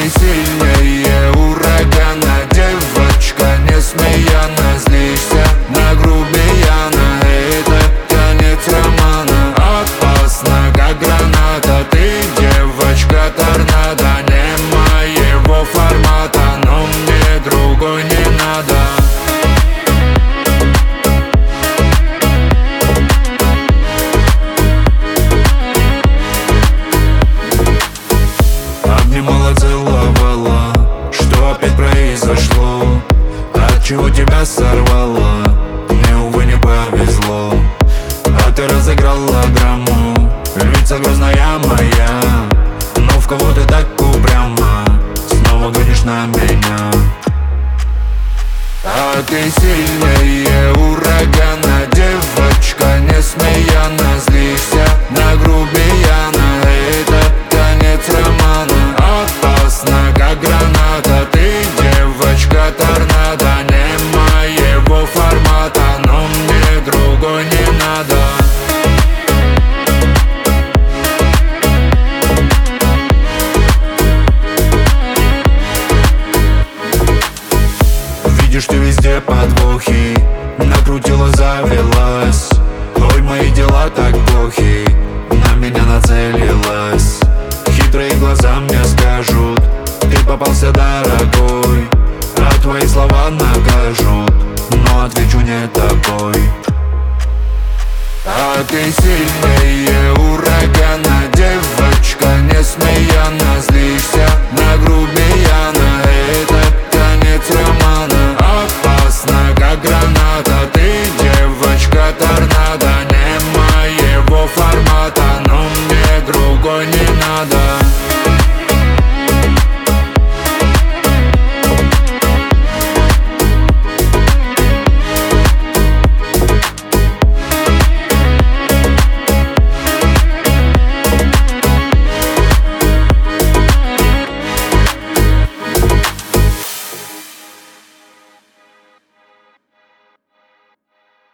сильнее урагана, девочка, несмеянно злишься на грубияна. Это конец романа, опасно, как граната. Ты девочка торнадо, не моего формата, но мне другой не надо. Обнимала, целовала, что опять произошло? Отчего тебя сорвало? Мне, увы, не повезло. А ты разыграла драму, львица грозная моя. Но в кого ты так упряма, снова гонишь на меня. А ты сильнее урагана, девочка, несмеянно злишься на грубияна. Это конец романа, опасно, как граната. Ты девочка торнадо, не моего формата, но мне другой не надо. Видишь ты везде подвохи, накрутила, завелась. Ой, мои дела так плохи, на меня нацелилась. Хитрые глаза мне скажут, ты попался, дорогой. А твои слова накажут, но отвечу не тобой. А ты сильнее урагана, девочка, несмеянно злишься на грубияна. Это конец романа, опасно, как граната. Ты девочка торнадо, не моего формата, но мне другой не надо.